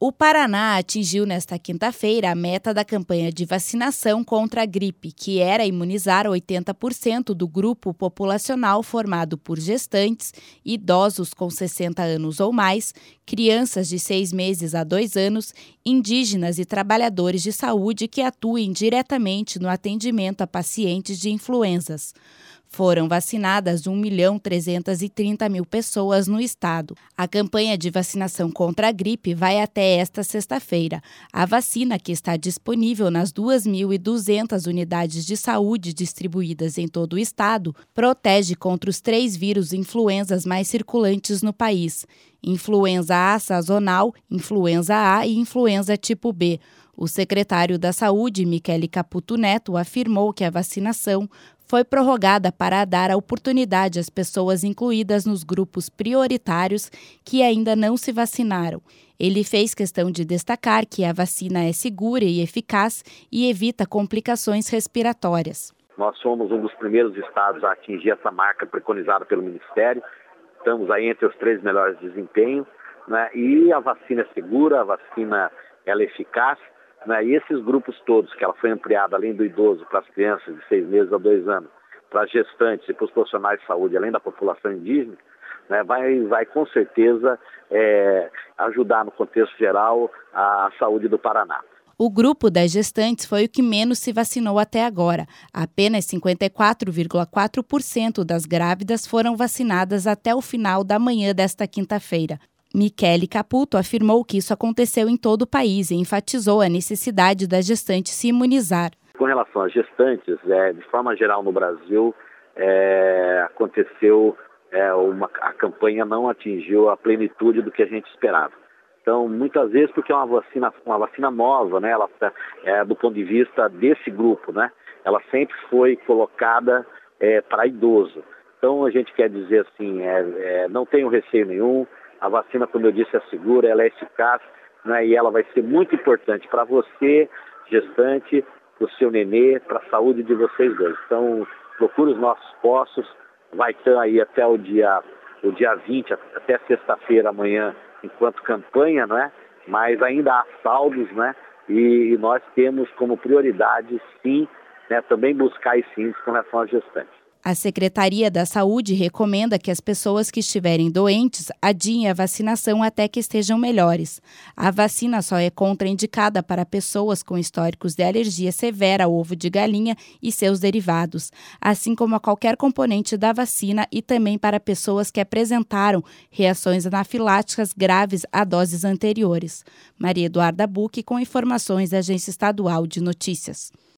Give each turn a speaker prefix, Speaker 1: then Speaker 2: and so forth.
Speaker 1: O Paraná atingiu nesta quinta-feira a meta da campanha de vacinação contra a gripe, que era imunizar 80% do grupo populacional formado por gestantes, idosos com 60 anos ou mais, crianças de 6 meses a 2 anos, indígenas e trabalhadores de saúde que atuem diretamente no atendimento a pacientes de influenzas. Foram vacinadas 1.330.000 pessoas no estado. A campanha de vacinação contra a gripe vai até esta sexta-feira. A vacina, que está disponível nas 2.200 unidades de saúde distribuídas em todo o estado, protege contra os 3 vírus influenzas mais circulantes no país: influenza A sazonal, influenza A e influenza tipo B. O secretário da Saúde, Michele Caputo Neto, afirmou que a vacinação foi prorrogada para dar a oportunidade às pessoas incluídas nos grupos prioritários que ainda não se vacinaram. Ele fez questão de destacar que a vacina é segura e eficaz e evita complicações respiratórias.
Speaker 2: Nós somos um dos primeiros estados a atingir essa marca preconizada pelo Ministério. Estamos aí entre os 3 melhores desempenhos, né? E a vacina é segura, a vacina ela é eficaz. E esses grupos todos, que ela foi ampliada além do idoso para as crianças de 6 meses a 2 anos, para as gestantes e para os profissionais de saúde, além da população indígena, vai com certeza ajudar no contexto geral a saúde do Paraná.
Speaker 1: O grupo das gestantes foi o que menos se vacinou até agora. Apenas 54,4% das grávidas foram vacinadas até o final da manhã desta quinta-feira. Michele Caputo afirmou que isso aconteceu em todo o país e enfatizou a necessidade da gestante se imunizar.
Speaker 2: Com relação às gestantes, de forma geral no Brasil, aconteceu, a campanha não atingiu a plenitude do que a gente esperava. Então, muitas vezes, porque é uma vacina nova, né? Ela, do ponto de vista desse grupo, né? Ela sempre foi colocada para idoso. Então, a gente quer dizer assim, não tenho receio nenhum. A vacina, como eu disse, é segura, ela é eficaz, né? E ela vai ser muito importante para você, gestante, para o seu nenê, para a saúde de vocês dois. Então, procure os nossos postos, vai ter aí até o dia 20, até sexta-feira amanhã, enquanto campanha, né? Mas ainda há saldos, né? E nós temos como prioridade, sim, né, também buscar esse índice com relação às gestantes.
Speaker 1: A Secretaria da Saúde recomenda que as pessoas que estiverem doentes adiem a vacinação até que estejam melhores. A vacina só é contraindicada para pessoas com históricos de alergia severa ao ovo de galinha e seus derivados, assim como a qualquer componente da vacina e também para pessoas que apresentaram reações anafiláticas graves a doses anteriores. Maria Eduarda Bucchi com informações da Agência Estadual de Notícias.